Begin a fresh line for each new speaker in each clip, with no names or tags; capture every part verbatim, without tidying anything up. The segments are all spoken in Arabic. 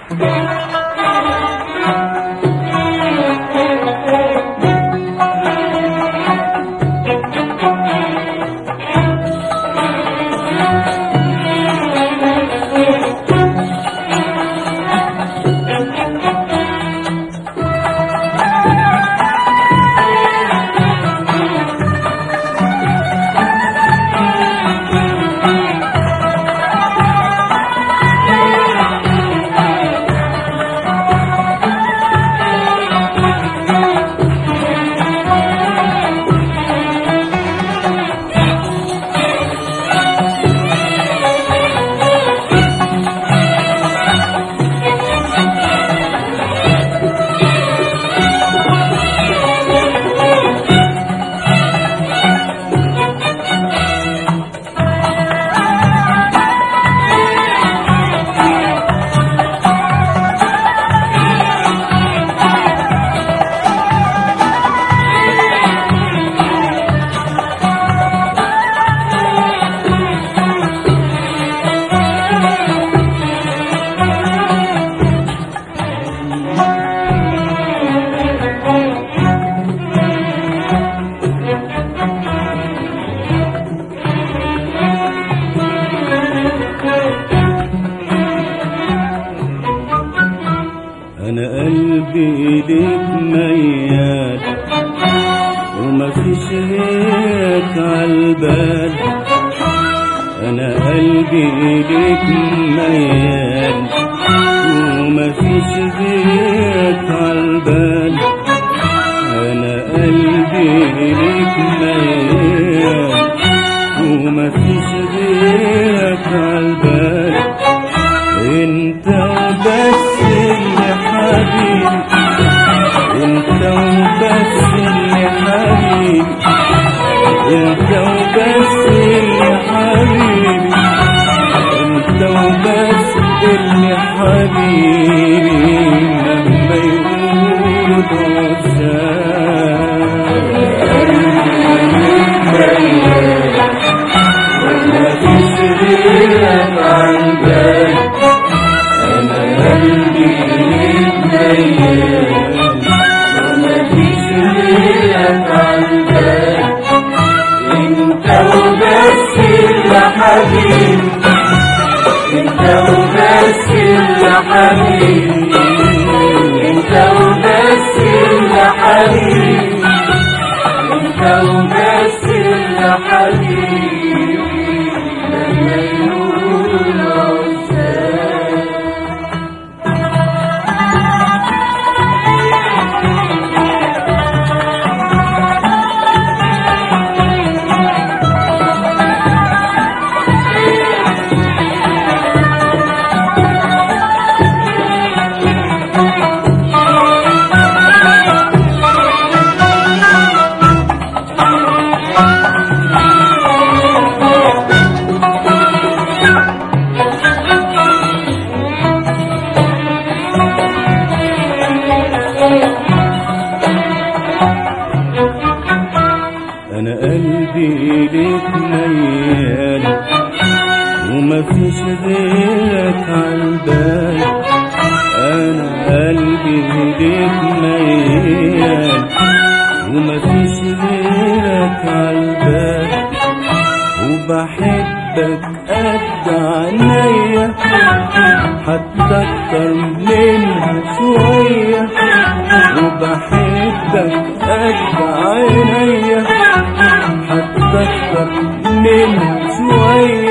قلبي ليك ميال ومفيش غيرك عالبال. انا قلبي ليك ميال ومفيش غيرك عالبال. انا قلبي ليك ميال ومفيش غيرك عالبال. انت وبس اللي حبيبي، انت وبس اللي حبيبي، انت وبس اللي حبيبي، انت وبس اللي حبيبي. مهما يقولوا مفيش غيرك عالبال. انا قلبي ليك ميال ومفيش غيرك عالبال. انت وبس اللي حبيبي، انت وبس اللي حبيبي، انت وبس اللي حبيبي، انت وبس اللي حبيبي. لما يقولوا أنا قلبي ليك ميال ومفيش غيرك عالبال. أنا قلبي ليك ميال ومفيش غيرك عالبال. وبحبك قد عينيا حتى أكتر منها شوية. وبحبك قد عينيا حتى أكتر منها شوية.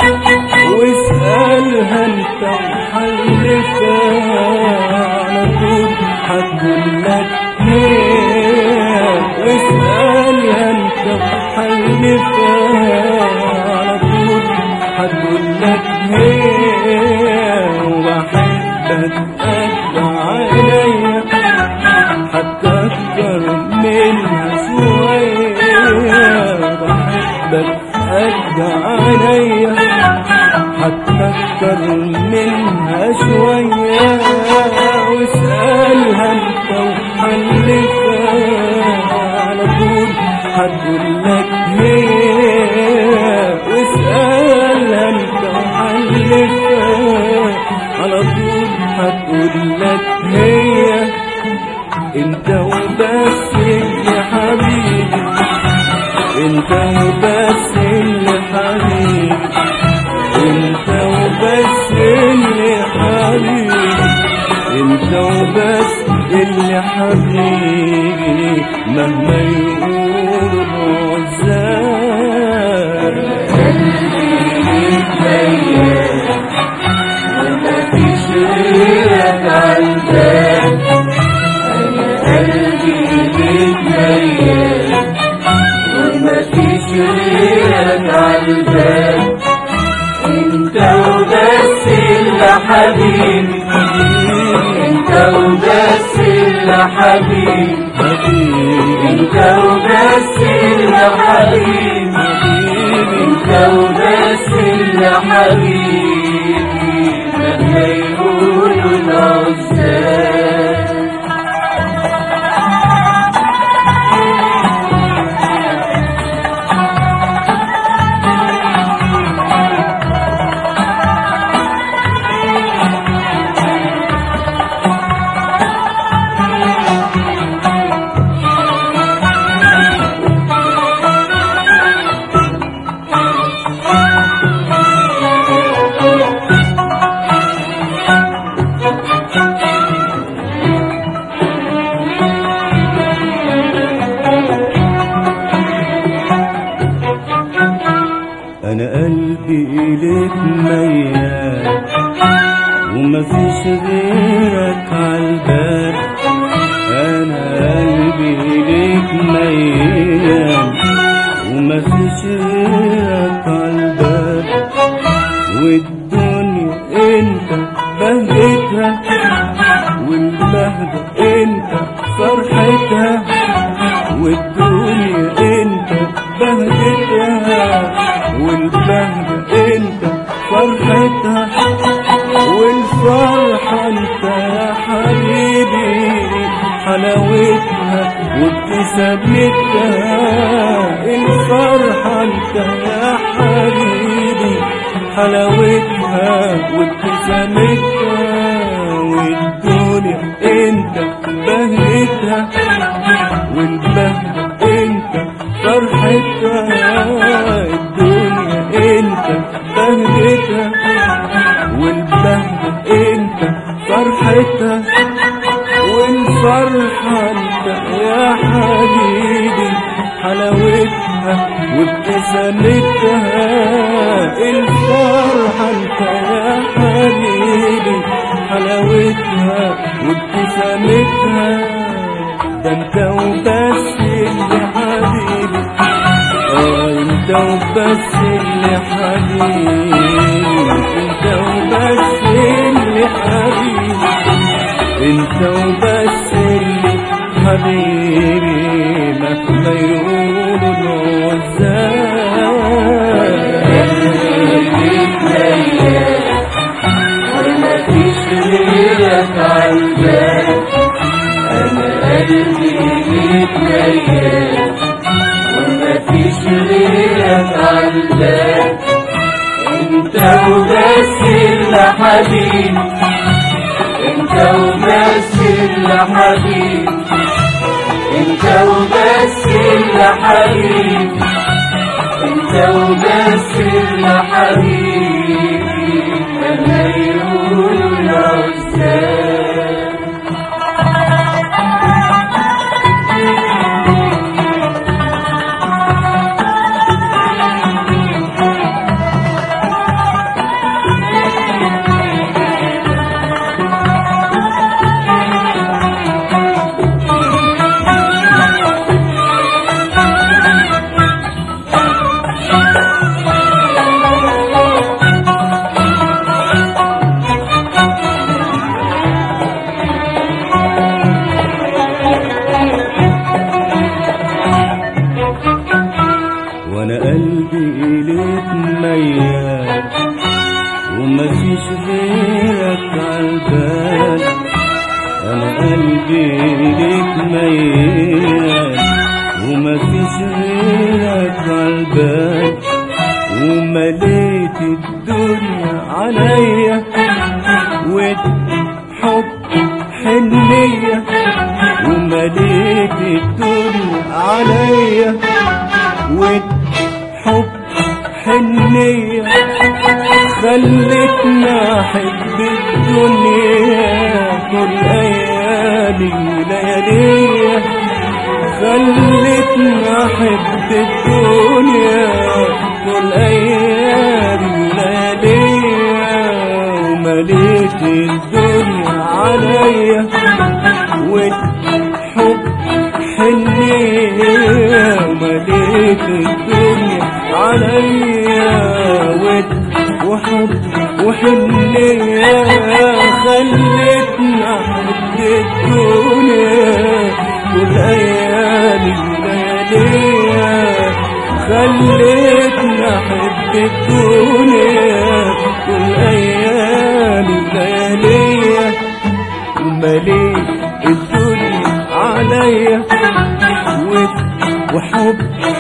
واسألها انت وحلفها على طول هتقولك ليه. واسألها انت وحلفها على طول هتقولك ليه. وبحبك قد عينيا حتى أكتر منها شوية. بحبك قد عينيا حتى أكتر منها شوية. واسألها انت وحلفها على طول هتقولك ليه. واسألها انت وحلفها على طول هتقولك مهما يقولوا العزاب.
قلبي ليك ميال ومفيش غيرك عالبال. أنا قلبي ليك ميال ومفيش غيرك عالبال. انت وبس اللي حبيبي، انت وبس اللي حبيبي، انت وبس اللي حبيبي، انت وبس اللي حبيبي، مهما يقولوا العزاب.
أنا قلبي إليك ميال ومفيش غيرك عالبال. أنا قلبي إليك ميال ومفيش غيرك عالبال. والدنيا أنت بهجتها والبهجة أنت فرحتها. والدنيا أنت بهجتها والبهجة انت فرحتها. والفرحة انت يا حبيبي حلاوتها وابتسامتها. الفرحة انت يا حبيبي حلاوتها وابتسامتها. والدنيا انت بهجتها والبهجة انت فرحتها. الدنيا انت بهجتها والبهجة انت فرحتها. والفرحة انت يا حبيبي حلاوتها وابتسامتها. الفرحة انت يا حبيبي حلاوتها وابتسامتها. ده انت وبس اللي حبيبي، اه انت وبس اللي حبيبي، انت وبس اللي حبيبي، انت وبس اللي حبيبي، مهما يقولوا العزاب.
قلبك ميال ومفيش غيرك عالبال. أنا قلبي ليك ميال ومفيش غيرك عالبال. انت وبس اللي حبيبي، انت وبس اللي حبيبي، انت وبس اللي حبيبي، انت وبس اللي حبيبي، مهما يقولوا العزاب.
وانا قلبي اليك ميال ومفيش غيرك عالبال. انا قلبي اليك ميال ومفيش غيرك عالبال. ومليت الدنيا عليا وحب حنية. ومليت الدنيا عليا وحب حنية. خلتنا احب الدنيا طول ايامي لياليا. خلتني احب الدنيا طول ايام لياليا، ومليت الدنيا عليا والحب حنية، ومليت الدنيا عليا وحب وحنية، خلتني احب الدنيا طول ايامي لياليا، خلتني احب الدنيا طول ايامي لياليا، ومليت الدنيا عليا وحب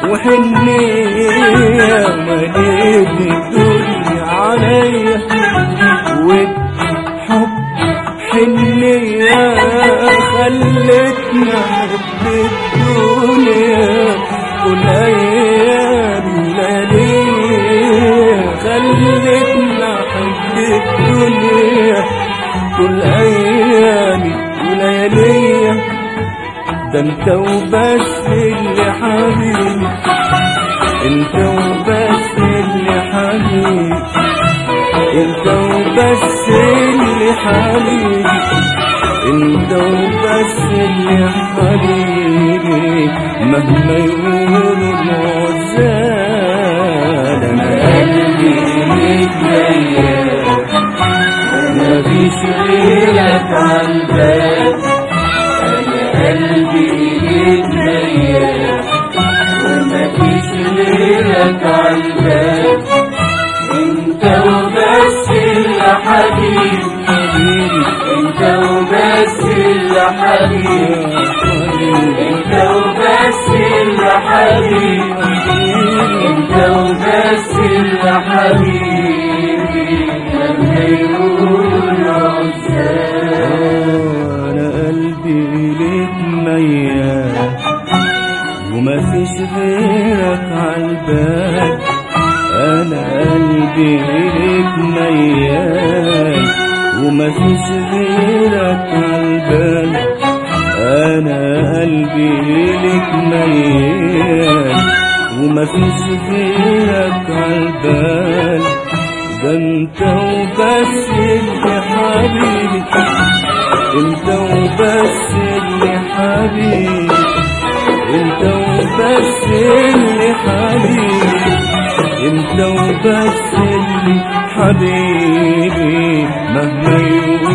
وحنية، مليت الدنيا عليا وحب حنية، خلتني احب الدنيا كل ايام لياليا، خلتني احب الدنيا كل ايامي ولياليا. ده انت وبس اللي حبيبي، انت وبس اللي حبيبي، انت وبس اللي حبيبي، انت وبس اللي حبيبي، مهما يقولوا العزال انا قلبي متغير، مفيش غيرك عالبال، قلبي متغير ومفيش غيرك عالبال، انت وبس اللي حبيبي، انت وبس اللي حبيبي، انت وبس اللي حبيبي، انت وبس اللي حبيبي، لما يقولوا العزال انا قلبي ليك ميال ومفيش غيرك عالبال، انا قلبي ليك ميال ومفيش غيرك عالبال، انا قلبي ليك ميال ومفيش غيرك عالبال، ده انت وبس اللي حبيبي، انت وبس اللي حبيبي، انت وبس اللي حبيبي، انت وبس اللي حبيبي، مهما يقول